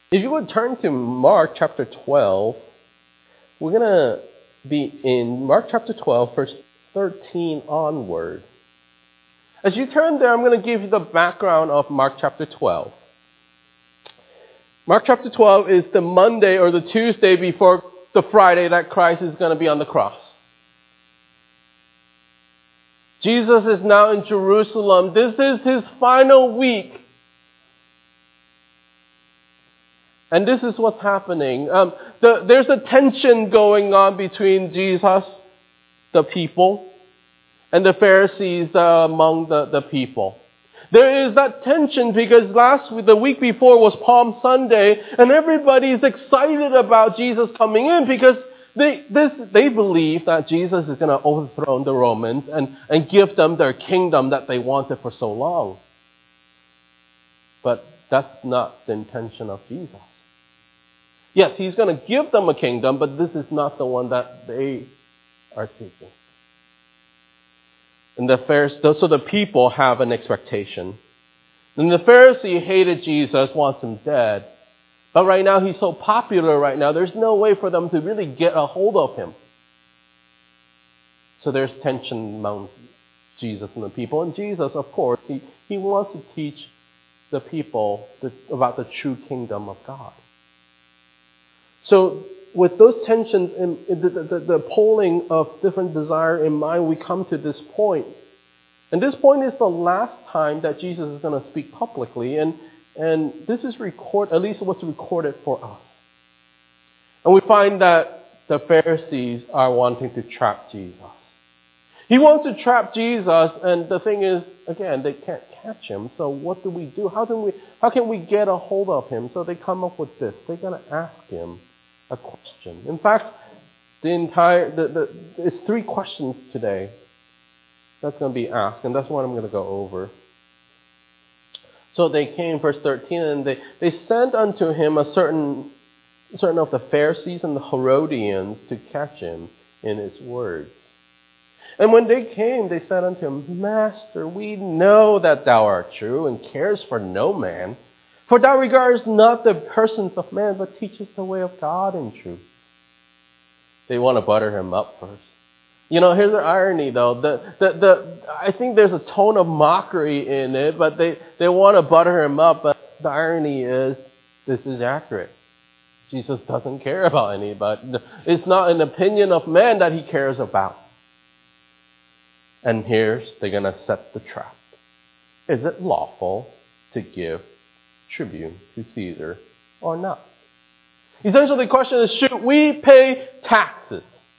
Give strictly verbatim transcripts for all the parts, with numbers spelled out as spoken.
If you would turn to Mark chapter twelve, we're going to be in Mark chapter twelve, verse thirteen onward. As you turn there, I'm going to give you the background of Mark chapter twelve. Mark chapter twelve is the Monday or the Tuesday before the Friday that Christ is going to be on the cross. Jesus is now in Jerusalem. This is his final week. And this is what's happening. Um, the, there's a tension going on between Jesus, the people, and the Pharisees uh, among the, the people. There is that tension because last week, the week before was Palm Sunday, and everybody is excited about Jesus coming in because they this they believe that Jesus is going to overthrow the Romans and, and give them their kingdom that they wanted for so long. But that's not the intention of Jesus. Yes, he's going to give them a kingdom, but this is not the one that they are seeking. And the Pharisees, so the people have an expectation. And the Pharisee hated Jesus, wants him dead. But right now, he's so popular right now, there's no way for them to really get a hold of him. So there's tension among Jesus and the people. And Jesus, of course, he, he wants to teach the people the, about the true kingdom of God. So with those tensions and the, the, the polling of different desire in mind, we come to this point. And this point is the last time that Jesus is going to speak publicly. And, and this is record, at least what's recorded for us. And we find that the Pharisees are wanting to trap Jesus. He wants to trap Jesus, and the thing is, again, they can't catch him. So what do we do? How can we, how can we get a hold of him? So they come up with this. They're going to ask him a question. In fact, the entire the, the it's three questions today that's going to be asked, and that's what I'm going to go over. So they came, verse thirteen, and they, they sent unto him a certain certain of the Pharisees and the Herodians to catch him in his words. And when they came, they said unto him, Master, we know that thou art true and carest for no man. For thou regardest not the persons of men, but teachest the way of God in truth. They want to butter him up first. You know, here's the irony, though. The, the, the, I think there's a tone of mockery in it, but they, they want to butter him up. But the irony is, this is accurate. Jesus doesn't care about anybody. It's not an opinion of man that he cares about. And here's, they're going to set the trap. Is it lawful to give tribute to Caesar or not? Essentially, the question is, should we pay taxes?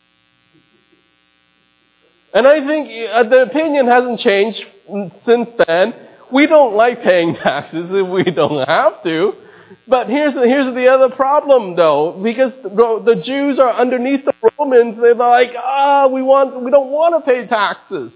And I think the opinion hasn't changed since then. We don't like paying taxes if we don't have to. But here's the, here's the other problem, though, because the, the Jews are underneath the Romans. They're like, ah, oh, we want, we don't want to pay taxes.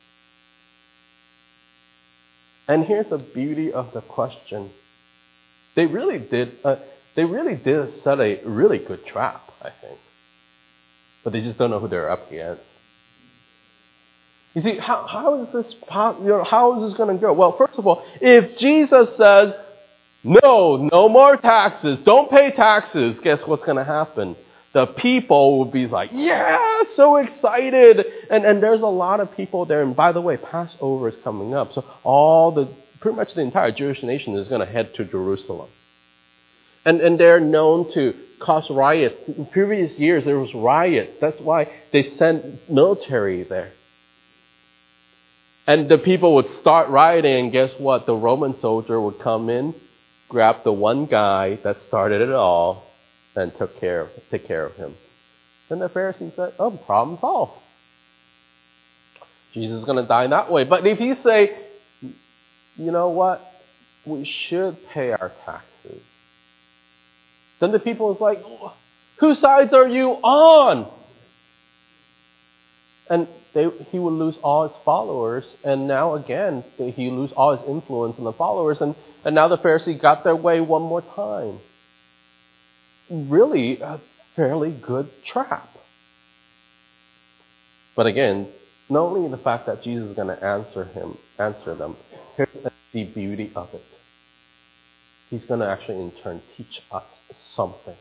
And here's the beauty of the question. They really did, uh, they really did set a really good trap, I think. But they just don't know who they're up against. You see, how, how is this, how, you know, how is this going to go? Well, first of all, if Jesus says, no, no more taxes, don't pay taxes, guess what's going to happen? The people will be like, yeah, so excited. And, and there's a lot of people there. And by the way, Passover is coming up. So all the, pretty much the entire Jewish nation is going to head to Jerusalem. And, and they're known to cause riots. In previous years, there was riots. That's why they sent military there. And the people would start rioting, and guess what? The Roman soldier would come in, grab the one guy that started it all, and took care of, take care of him. Then the Pharisees said, oh, problem solved. Jesus is going to die that way. But if you say, you know what? We should pay our taxes. Then the people is like, whose sides are you on? And they, he would lose all his followers. And now again, he would lose all his influence in the followers. And, and now the Pharisees got their way one more time. Really a fairly good trap. But again, not only the fact that Jesus is going to answer him, answer them, here's the beauty of it. he's going to actually in turn teach us something.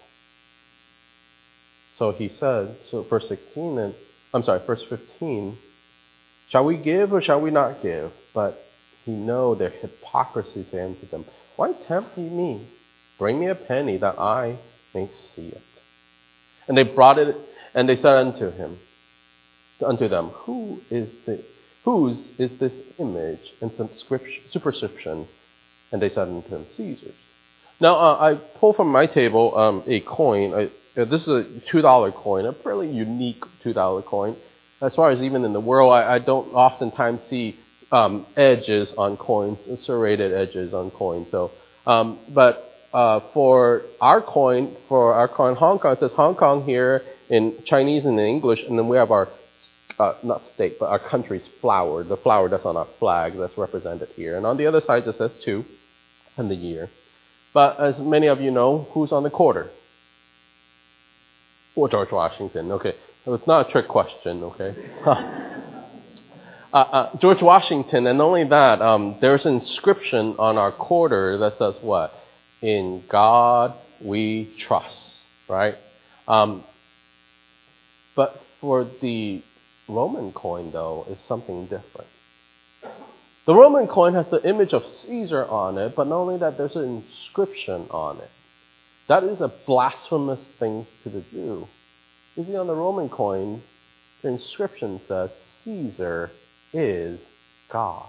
So he said, so verse sixteen, and I'm sorry, verse fifteen, shall we give or shall we not give? But he know their hypocrisy, saying to them, why tempt ye me? Bring me a penny that I may see it. And they brought it, and they said unto him, unto them, who is the, whose is this image and superscription? And they said unto him, Caesar's. Now, uh, I pulled from my table um, a coin. I, uh, this is a two dollar coin, a fairly unique two dollar coin. As far as even in the world, I, I don't oftentimes see um, edges on coins, serrated edges on coins. So, um, but uh, for our coin, for our coin Hong Kong, it says Hong Kong here in Chinese and in English, and then we have our, uh, not state, but our country's flower, the flower that's on our flag that's represented here. And on the other side, it says two, and the year. But as many of you know, who's on the quarter? Well, George Washington. Okay, so it's not a trick question. Okay, uh, uh, George Washington, and not only that, um, there's an inscription on our quarter that says what? In God we trust. Right? Um, but for the Roman coin, though, is something different. The Roman coin has the image of Caesar on it, but not only that, there's an inscription on it. That is a blasphemous thing to do. You see, on the Roman coin, the inscription says, Caesar is God.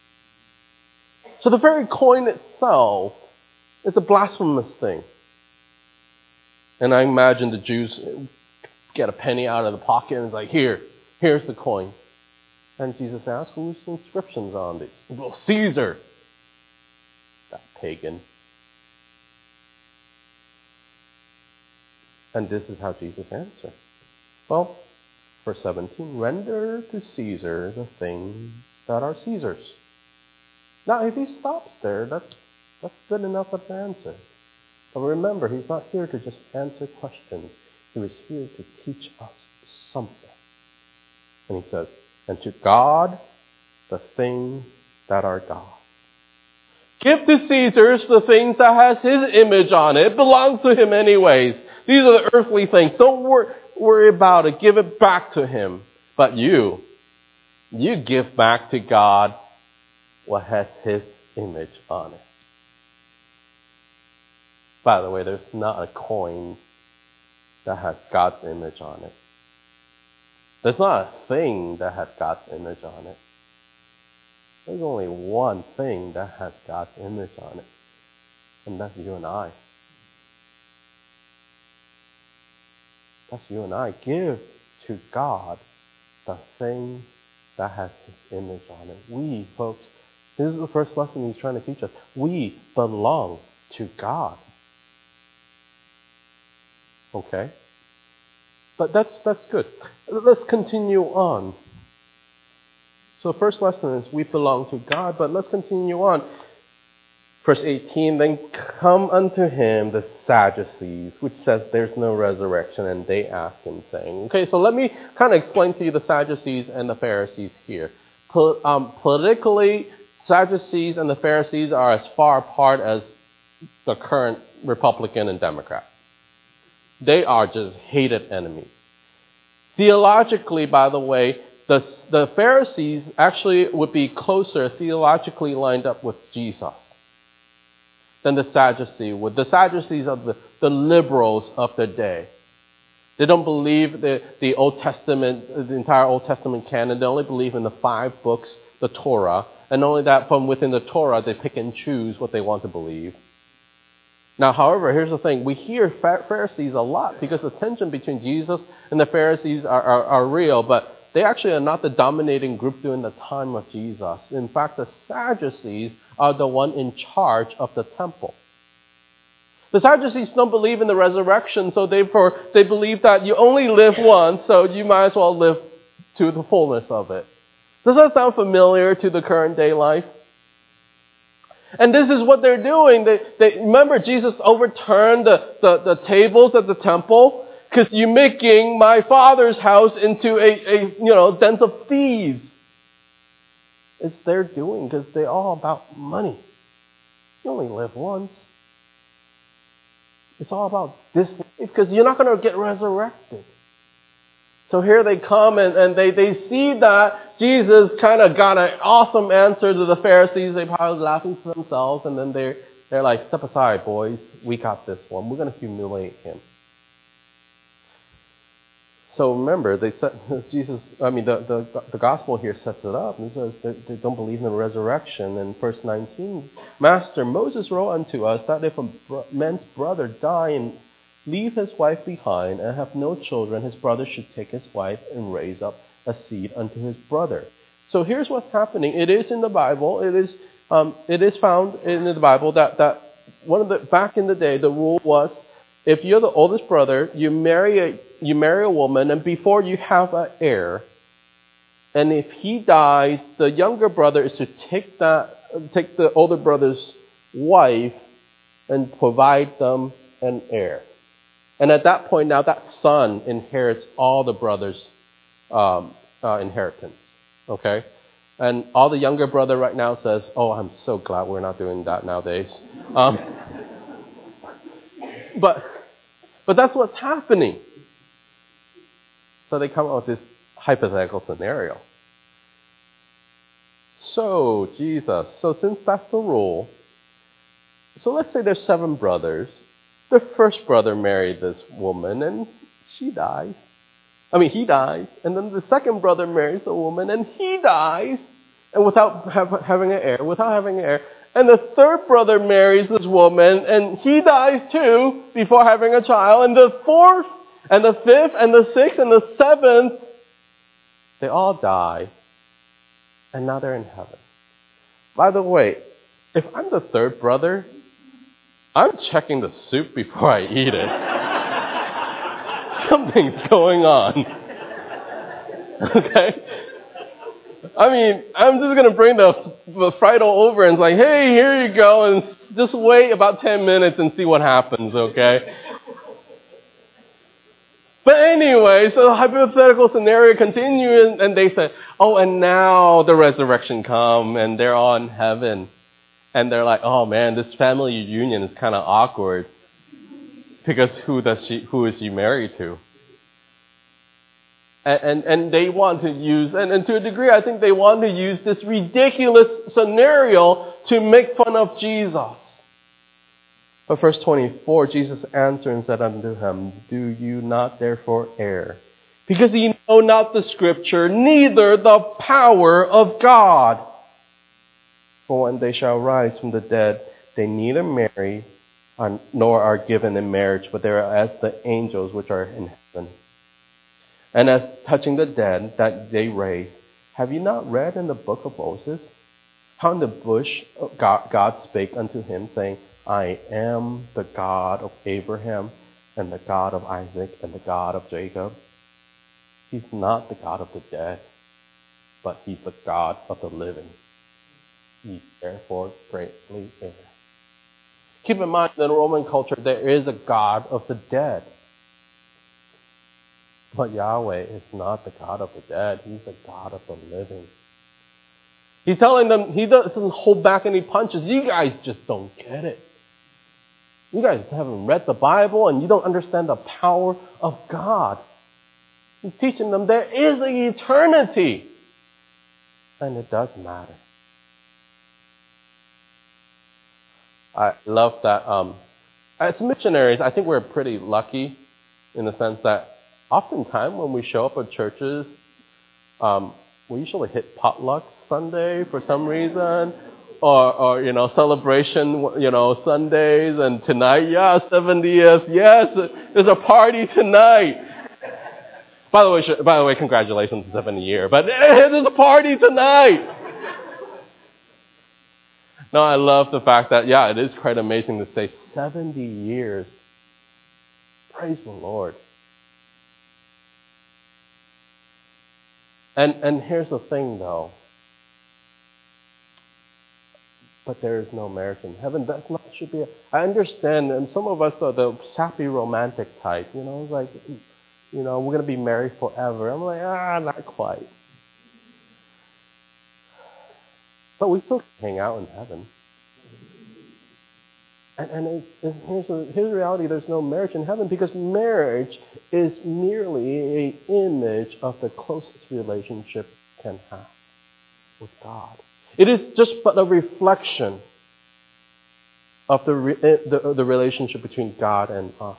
So the very coin itself is a blasphemous thing. And I imagine the Jews get a penny out of the pocket and it's like, here, here's the coin. And Jesus asked, whose inscriptions on these? Well, Caesar. That pagan. And this is how Jesus answered. Well, verse seventeen, render to Caesar the things that are Caesar's. Now, if he stops there, that's, that's good enough of an answer. But remember, he's not here to just answer questions. He was here to teach us something. And he says, and to God, the things that are God. Give to Caesar's the things that has his image on it. It belongs to him anyways. These are the earthly things. Don't wor- worry about it. Give it back to him. But you, you give back to God what has his image on it. By the way, there's not a coin that has God's image on it. There's not a thing that has God's image on it. There's only one thing that has God's image on it. And that's you and I. That's you and I. Give to God the thing that has his image on it. We, folks, this is the first lesson he's trying to teach us. We belong to God. Okay? But that's that's good. Let's continue on. So the first lesson is we belong to God, but let's continue on. Verse eighteen, then come unto him the Sadducees, which says there's no resurrection, and they ask him, saying, okay, so let me kind of explain to you the Sadducees and the Pharisees here. Po- um, politically, Sadducees and the Pharisees are as far apart as the current Republican and Democrat. They are just hated enemies. Theologically, by the way, the, the Pharisees actually would be closer theologically lined up with Jesus than the Sadducees would. The Sadducees are the, the liberals of the day. They don't believe the, the Old Testament, the entire Old Testament canon. They only believe in the five books, the Torah. And not only that, from within the Torah, they pick and choose what they want to believe. Now, however, here's the thing. We hear Pharisees a lot because the tension between Jesus and the Pharisees are, are, are real, but they actually are not the dominating group during the time of Jesus. In fact, the Sadducees are the one in charge of the temple. The Sadducees don't believe in the resurrection, so therefore they believe that you only live once, so you might as well live to the fullness of it. Does that sound familiar to the current day life? And this is what they're doing. They, they remember Jesus overturned the, the, the tables at the temple because you're making my Father's house into a, a you know dens of thieves. It's their doing because they're all about money. You only live once. It's all about this life, because you're not going to get resurrected. So here they come and, and they, they see that Jesus kind of got an awesome answer to the Pharisees. They probably laughing to themselves, and then they're, they're like, step aside, boys. We got this one. We're going to humiliate him. So remember, they set, Jesus, I mean, the, the, the gospel here sets it up. It says they, they don't believe in the resurrection. In verse nineteen, Master, Moses wrote unto us that if a bro- man's brother die and leave his wife behind and have no children, his brother should take his wife and raise up a seed unto his brother. So here's what's happening. It is in the Bible. It is um, it is found in the Bible that, that one of the back in the day the rule was, if you're the oldest brother, you marry a you marry a woman, and before you have an heir, and if he dies, the younger brother is to take that take the older brother's wife and provide them an heir. And at that point, now that son inherits all the brother's um, uh, inheritance. Okay, and all the younger brother right now says, "Oh, I'm so glad we're not doing that nowadays." Um, but but that's what's happening. So they come up with this hypothetical scenario. So, Jesus, so since that's the rule, so let's say there's seven brothers. The first brother married this woman and she dies. I mean, he dies. And then the second brother marries a woman and he dies. And without have, having an heir, without having an heir. And the third brother marries this woman and he dies too before having a child. And the fourth and the fifth, and the sixth, and the seventh, they all die, and now they're in heaven. By the way, if I'm the third brother, I'm checking the soup before I eat it. Something's going on. Okay? I mean, I'm just going to bring the, the Frido over and it's like, hey, here you go, and just wait about ten minutes and see what happens, okay? But anyway, so the hypothetical scenario continues, and they say, oh, and now the resurrection come, and they're all in heaven. And they're like, oh man, this family union is kind of awkward. Because who does she, who is she married to? And, and, and they want to use, and, and to a degree, I think they want to use this ridiculous scenario to make fun of Jesus. But verse twenty-four, Jesus answered and said unto him, do you not therefore err? Because ye know not the Scripture, neither the power of God. For when they shall rise from the dead, they neither marry nor are given in marriage, but they are as the angels which are in heaven. And as touching the dead that they raise, have you not read in the book of Moses how in the bush God, God spake unto him, saying, I am the God of Abraham and the God of Isaac and the God of Jacob. He's not the God of the dead, but he's the God of the living. Ye therefore greatly err. Keep in mind, in the Roman culture, there is a God of the dead. But Yahweh is not the God of the dead. He's the God of the living. He's telling them, he doesn't hold back any punches. You guys just don't get it. You guys haven't read the Bible and you don't understand the power of God. He's teaching them there is an eternity. And it does matter. I love that. Um, as missionaries, I think we're pretty lucky in the sense that oftentimes when we show up at churches, um, we usually hit potluck Sunday for some reason. Or, or, you know, celebration, you know, Sundays, and tonight, yeah, seventieth, yes, there's a party tonight. By the way, by the way, congratulations on the seventy year, but there's a party tonight. No, I love the fact that, yeah, it is quite amazing to say seventy years. Praise the Lord. And, and here's the thing, though. But there is no marriage in heaven. That's not should be. A, I understand, and some of us are the sappy romantic type. You know, like, you know, we're gonna be married forever. I'm like, ah, not quite. But we still hang out in heaven. And, and it's, it's, here's, the, here's the reality, there's no marriage in heaven because marriage is merely an image of the closest relationship you can have with God. It is just but a reflection of the, re, the, the relationship between God and us.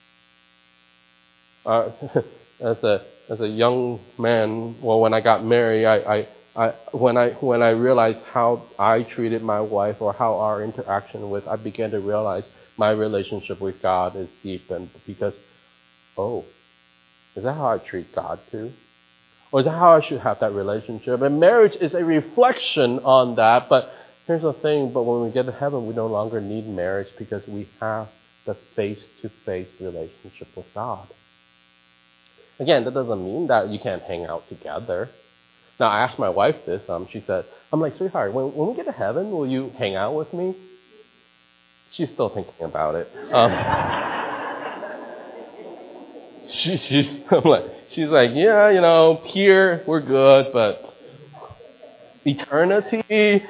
Uh, as a as a young man, well, when I got married, I, I, I when I when I realized how I treated my wife or how our interaction with, I began to realize my relationship with God is deepened because, oh, is that how I treat God too? Or is that how I should have that relationship? And marriage is a reflection on that. But here's the thing, but when we get to heaven, we no longer need marriage because we have the face-to-face relationship with God. Again, that doesn't mean that you can't hang out together. Now, I asked my wife this. Um, she said, I'm like, sweetheart, when, when we get to heaven, will you hang out with me? She's still thinking about it. Um, she, she's, I'm like, she's like, yeah, you know, here, we're good, but eternity,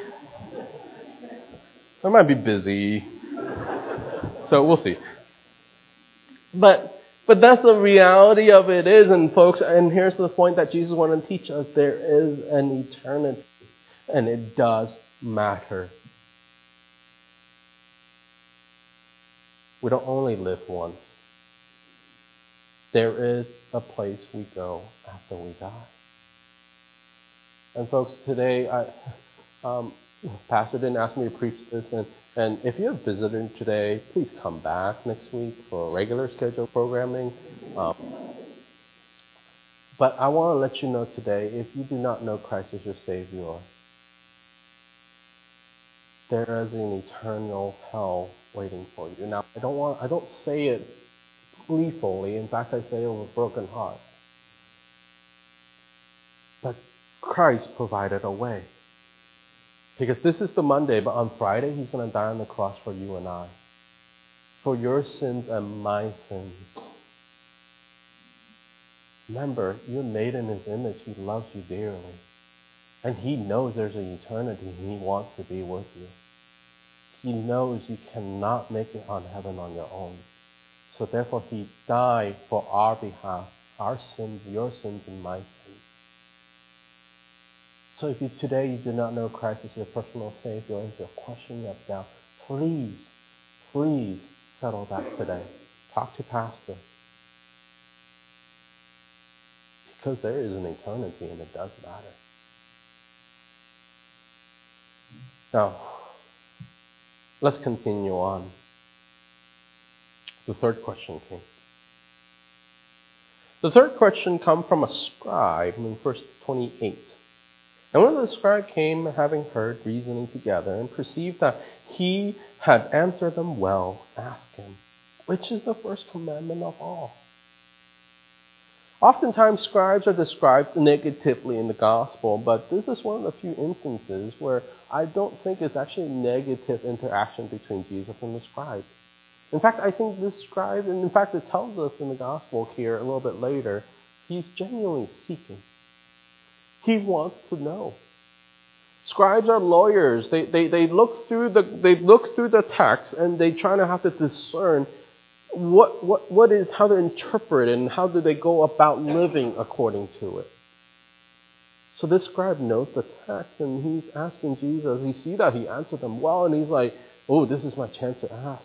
I might be busy. So we'll see. But But that's the reality of it is, and folks, and here's the point that Jesus wanted to teach us. There is an eternity, and it does matter. We don't only live once. There is a place we go after we die. And folks, today, I, um, Pastor didn't ask me to preach this, and And if you're a visitor today, please come back next week for regular scheduled programming. Um, but I want to let you know today, if you do not know Christ as your Savior, there is an eternal hell waiting for you. Now, I don't want, I don't say it gleefully. In fact, I say it with a broken heart. But Christ provided a way. Because this is the Monday, but on Friday, he's going to die on the cross for you and I. For your sins and my sins. Remember, you're made in his image. He loves you dearly. And he knows there's an eternity and he wants to be with you. He knows you cannot make it on heaven on your own. So therefore, he died for our behalf, our sins, your sins, and my sins. So if you, today you do not know Christ as your personal Savior, or if you're questioning that now, please, please settle that today. Talk to Pastor. Because there is an eternity and it does matter. Now, let's continue on. The third question came. The third question comes from a scribe in verse twenty-eight. And when the scribe came, having heard reasoning together, and perceived that he had answered them well, asked him, which is the first commandment of all? Oftentimes, scribes are described negatively in the gospel, but this is one of the few instances where I don't think it's actually a negative interaction between Jesus and the scribe. In fact, I think this scribe, and in fact it tells us in the gospel here a little bit later, he's genuinely seeking. He wants to know. Scribes are lawyers. They, they, they look through the they look through the text and they try to have to discern what what what is how to interpret it and how do they go about living according to it. So this scribe knows the text and he's asking Jesus. He sees that he answered them well and he's like, oh, this is my chance to ask.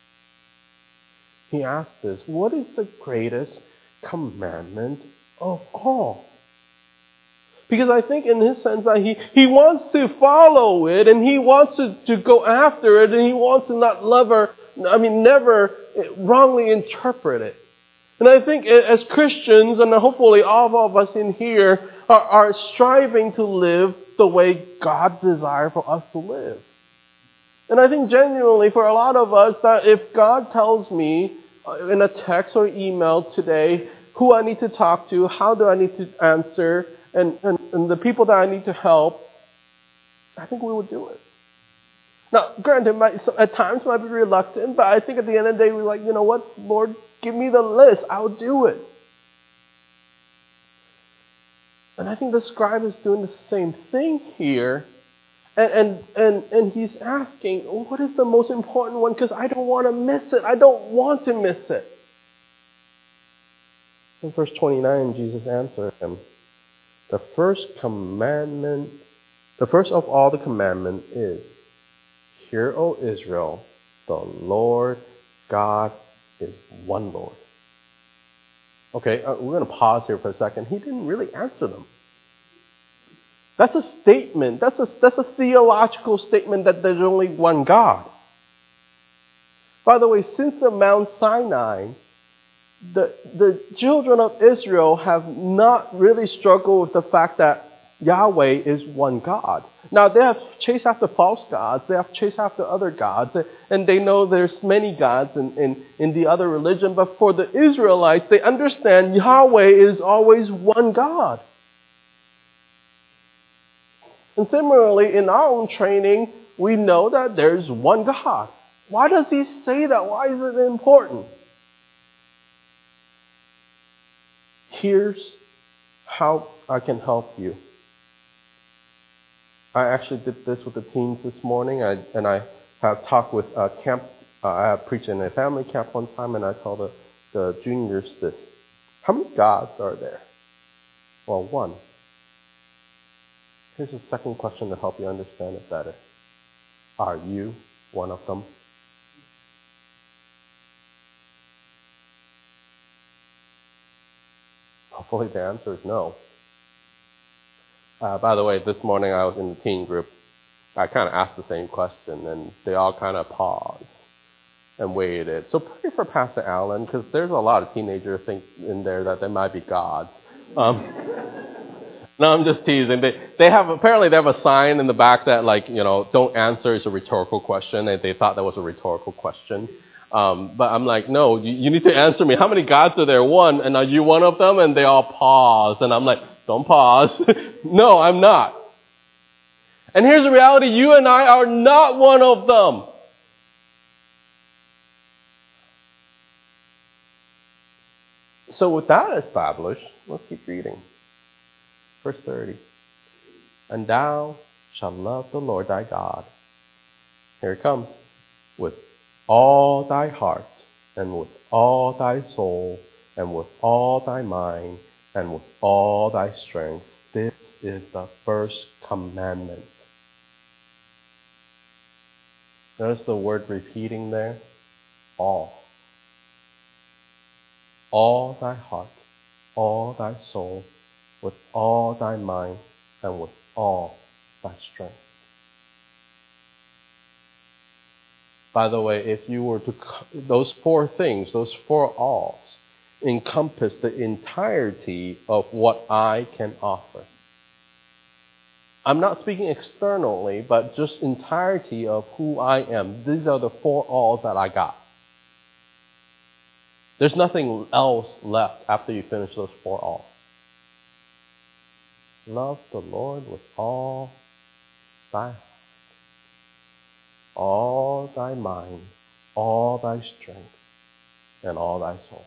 He asked this, what is the greatest commandment of all? Because I think in his sense that he, he wants to follow it and he wants to, to go after it and he wants to not never, I mean, never wrongly interpret it. And I think as Christians, and hopefully all of us in here are, are striving to live the way God desires for us to live. And I think genuinely for a lot of us that if God tells me in a text or email today who I need to talk to, how do I need to answer, And, and, and the people that I need to help, I think we would do it. Now, granted, might, so at times might be reluctant, but I think at the end of the day, we're like, you know what, Lord, give me the list. I'll do it. And I think the scribe is doing the same thing here. And, and, and, and he's asking, what is the most important one? Because I don't want to miss it. I don't want to miss it. In verse twenty-nine, Jesus answered him, the first commandment, the first of all the commandment is, hear, O Israel, the Lord God is one Lord. Okay, uh, we're going to pause here for a second. He didn't really answer them. That's a statement. That's a, that's a theological statement that there's only one God. By the way, since the Mount Sinai, the, the children of Israel have not really struggled with the fact that Yahweh is one God. Now, they have chased after false gods. They have chased after other gods. And they know there's many gods in, in, in the other religion. But for the Israelites, they understand Yahweh is always one God. And similarly, in our own training, we know that there's one God. Why does he say that? Why is it important? Here's how I can help you. I actually did this with the teens this morning, I, and I have talked with uh, camp. Uh, I have preached in a family camp one time, and I told the, the juniors this. How many gods are there? Well, one. Here's a second question to help you understand it better. Are you one of them? Hopefully the answer is no. Uh, by the way, this morning I was in the teen group. I kind of asked the same question, and they all kind of paused and waited. So pray for Pastor Allen, because there's a lot of teenagers think in there that they might be gods. Um, no, I'm just teasing. They they have apparently they have a sign in the back that, like, you know, don't answer is a rhetorical question, and they thought that was a rhetorical question. Um, but I'm like, no, you, you need to answer me. How many gods are there? One, and are you one of them? And they all pause, and I'm like, don't pause. No, I'm not. And here's the reality: you and I are not one of them. So with that established, let's keep reading. Verse thirty. And thou shalt love the Lord thy God. Here it comes. With all thy heart, and with all thy soul, and with all thy mind, and with all thy strength. This is the first commandment. Notice the word repeating there. All. All thy heart, all thy soul, with all thy mind, and with all thy strength. By the way, if you were to, those four things, those four alls, encompass the entirety of what I can offer. I'm not speaking externally, but just entirety of who I am. These are the four alls that I got. There's nothing else left after you finish those four alls. Love the Lord with all thy heart, all thy mind, all thy strength, and all thy soul.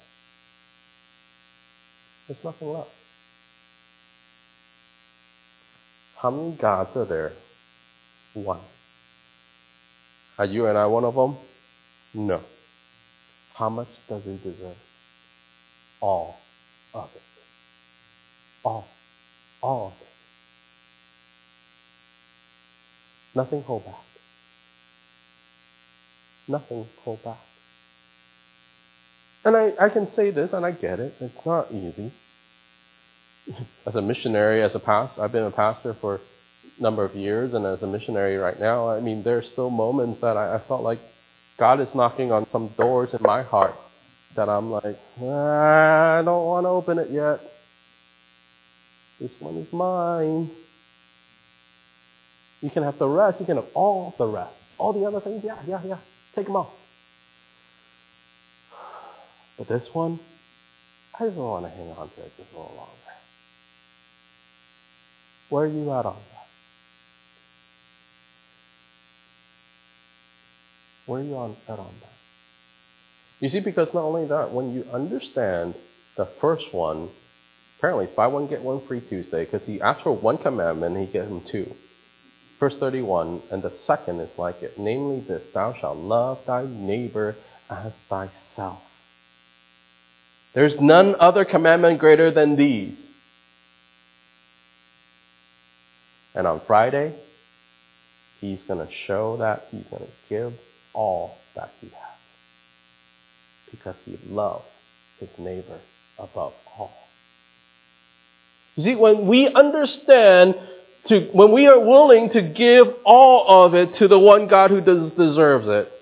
There's nothing left. How many gods are there? One. Are you and I one of them? No. How much does he deserve? All of it. All. All of it. Nothing hold back. Nothing hold back. And I, I can say this, and I get it. It's not easy. As a missionary, as a pastor, I've been a pastor for a number of years, and as a missionary right now, I mean, there's still moments that I, I felt like God is knocking on some doors in my heart that I'm like, ah, I don't want to open it yet. This one is mine. You can have the rest. You can have all the rest. All the other things, yeah, yeah, yeah. Take them off. But this one, I just want to hang on to it just a little longer. Where are you at on that? Where are you on, at on that? You see, because not only that, when you understand the first one, apparently it's buy one, get one free Tuesday, because he asked for one commandment and he gave him two. Verse thirty-one, and the second is like it, namely this, thou shalt love thy neighbor as thyself. There's none other commandment greater than these. And on Friday, he's going to show that he's going to give all that he has. Because he loves his neighbor above all. You see, when we understand, to, when we are willing to give all of it to the one God who does, deserves it,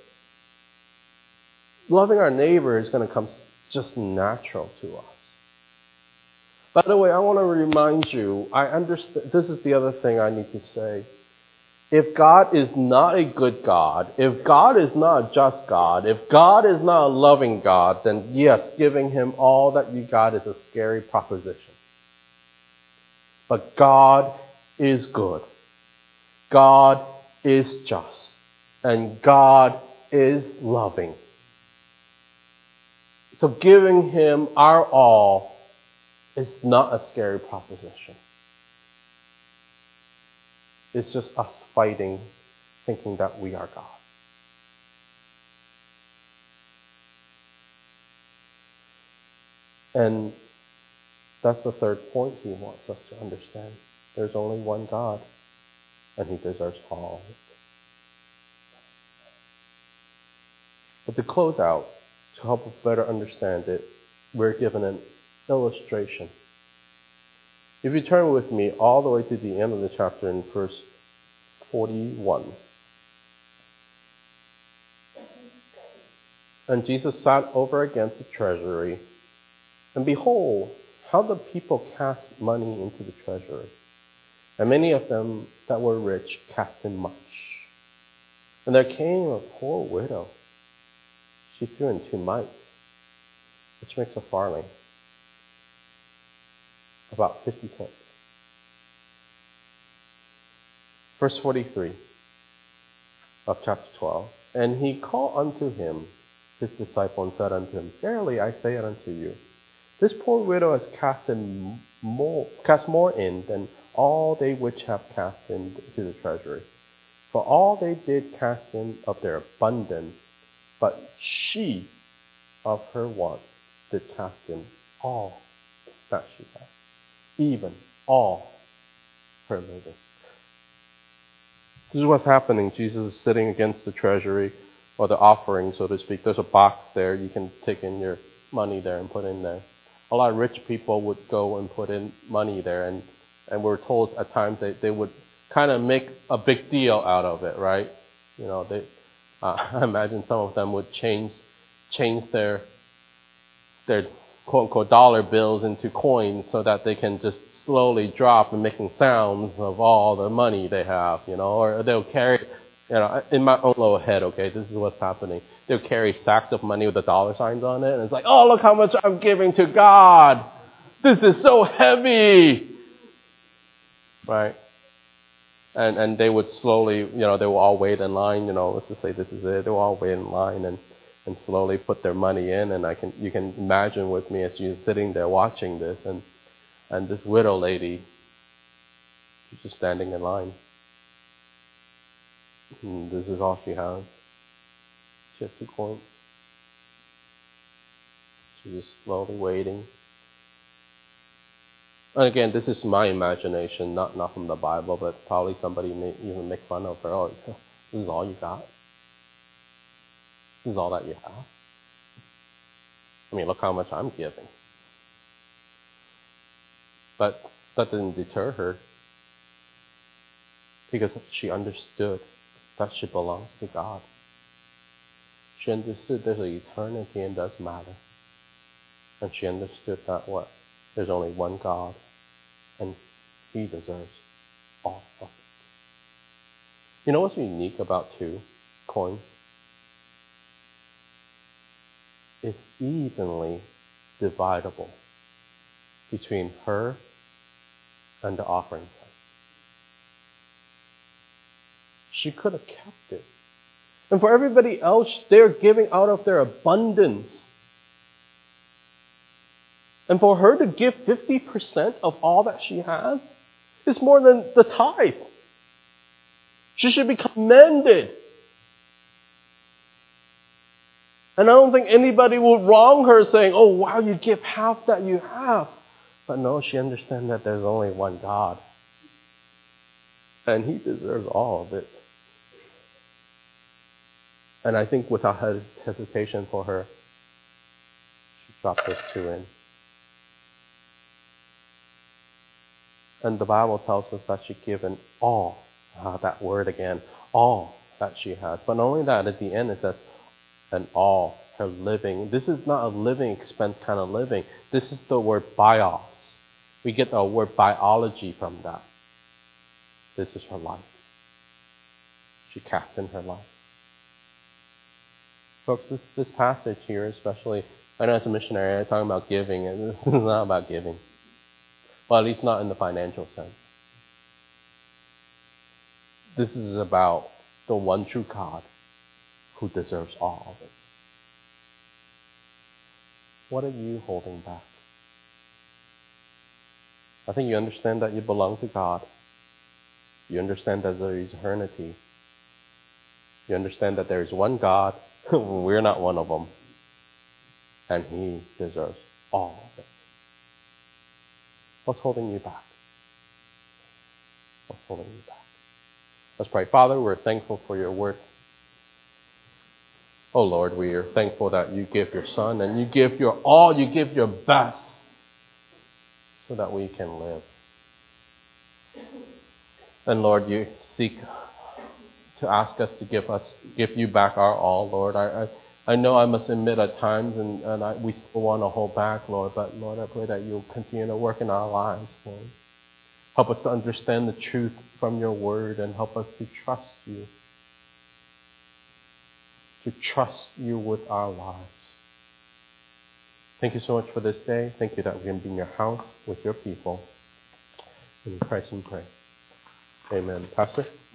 loving our neighbor is going to come just natural to us. By the way, I want to remind you, I understand, this is the other thing I need to say. If God is not a good God, if God is not a just God, if God is not a loving God, then yes, giving him all that you got is a scary proposition. But God is good. God is just. And God is loving. So giving him our all is not a scary proposition. It's just us fighting, thinking that we are God. And that's the third point he wants us to understand. There's only one God, and he deserves all of it. But to close out, to help us better understand it, we're given an illustration. If you turn with me all the way to the end of the chapter in verse forty-one. And Jesus sat over against the treasury, and behold, how the people cast money into the treasury. And many of them that were rich cast in much. And there came a poor widow. She threw in two mites, which makes a farthing, about fifty cents. Verse forty-three of chapter twelve. And he called unto him his disciple and said unto him, Verily I say unto you, this poor widow has cast in more, cast more in than all they which have cast into the treasury. For all they did cast in of their abundance, but she of her want did cast in all that she had, even all her living. This is what's happening. Jesus is sitting against the treasury, or the offering, so to speak. There's a box there. You can take in your money there and put in there. A lot of rich people would go and put in money there, and, and we're told at times they, they would kind of make a big deal out of it, right? You know, they, uh, I imagine some of them would change change their their quote unquote dollar bills into coins so that they can just slowly drop and making sounds of all the money they have, you know, or they'll carry, you know, in my own little head, okay, this is what's happening. They'll carry sacks of money with the dollar signs on it, and it's like, oh, look how much I'm giving to God. This is so heavy. Right? And and they would slowly, you know, they will all wait in line, you know, let's just say this is it. They will all wait in line and, and slowly put their money in, and I can you can imagine with me as you're sitting there watching this, and and this widow lady, she's just standing in line. And this is all she has. She has two coins. She's just slowly waiting. And again, this is my imagination, not, not from the Bible, but probably somebody may even make fun of her. Oh, this is all you got? This is all that you have? I mean, look how much I'm giving. But that didn't deter her, because she understood that she belongs to God. She understood there's an eternity and does matter. And she understood that what? There's only one God, and he deserves all of it. You know what's unique about two coins? It's evenly dividable between her and the offering plate. She could have kept it. And for everybody else, they're giving out of their abundance. And for her to give fifty percent of all that she has is more than the tithe. She should be commended. And I don't think anybody would wrong her saying, oh, wow, you give half that you have. But no, she understands that there's only one God. And He deserves all of it. And I think without hesitation for her, she dropped those two in. And the Bible tells us that she given all, ah, that word again, all that she has. But not only that, at the end it says, and all her living. This is not a living expense kind of living. This is the word bios. We get the word biology from that. This is her life. She cast in her life. Folks, this, this passage here especially, I know as a missionary, I'm talking about giving, and this is not about giving. Well, at least not in the financial sense. This is about the one true God who deserves all of it. What are you holding back? I think you understand that you belong to God. You understand that there is eternity. You understand that there is one God. We're not one of them. And He deserves all of it. What's holding you back? What's holding you back? Let's pray. Father, we're thankful for your word. Oh Lord, we are thankful that you give your Son and you give your all, you give your best so that we can live. And Lord, you seek to ask us to give us, give you back our all, Lord. I, I, I know I must admit at times, and, and I, we still want to hold back, Lord, but Lord, I pray that you'll continue to work in our lives, Lord. Help us to understand the truth from your word and help us to trust you. To trust you with our lives. Thank you so much for this day. Thank you that we can be in your house with your people. In Christ we pray. Amen. Pastor?